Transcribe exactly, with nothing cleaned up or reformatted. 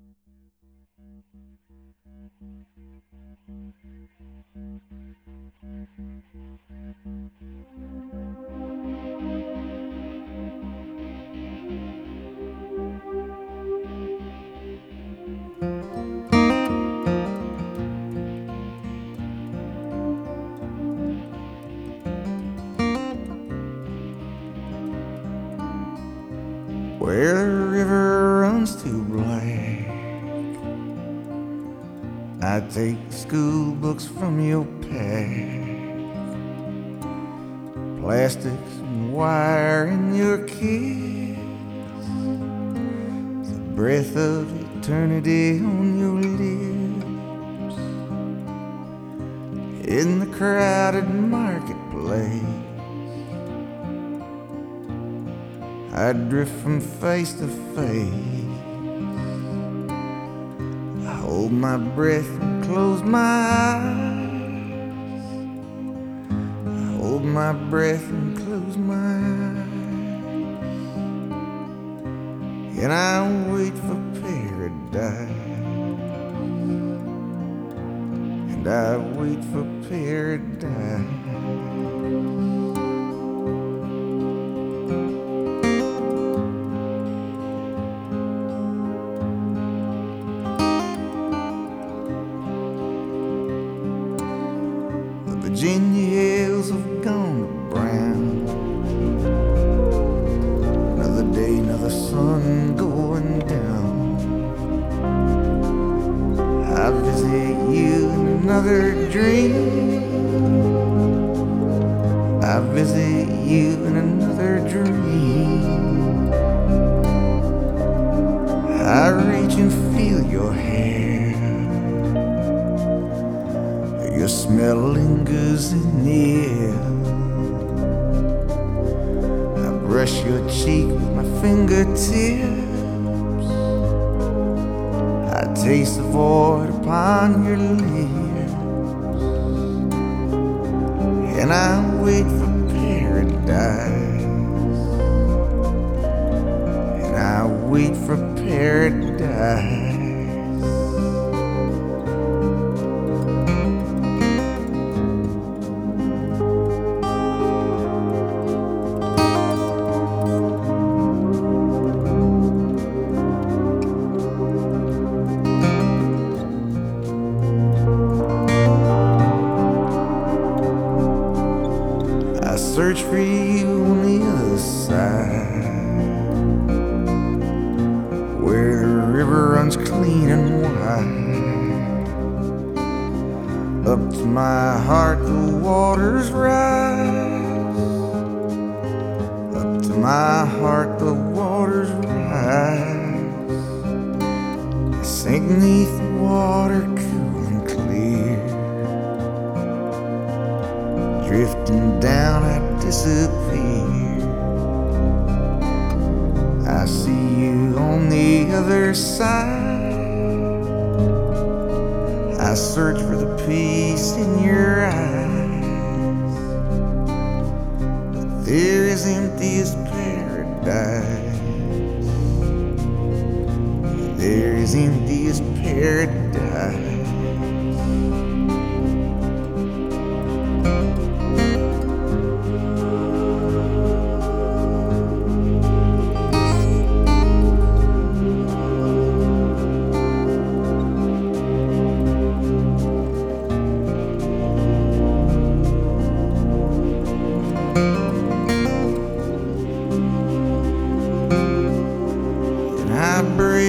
Where the river runs too black, I take school books from your pack, plastics and wire in your kiss, the breath of eternity on your lips. In the crowded marketplace, I drift from face to face. I hold my breath and close my eyes. I hold my breath and close my eyes. And I wait for paradise. And I wait for paradise. Virginia hills have gone to brown. Another day, another sun going down. I visit you in another dream. I visit you in another dream. I reach and feel your hair. Your smell lingers in the air. I brush your cheek with my fingertips. I taste the void upon your lips. And I wait for paradise. And I wait for paradise. I search for you on the other side, where the river runs clean and wide. Up to my heart the waters rise. Up to my heart the waters rise. I sink beneath the water cool and clear. Drifting down, I disappear. I see you on the other side. I search for the peace in your eyes. But there is empty as paradise. There is empty as paradise. I breathe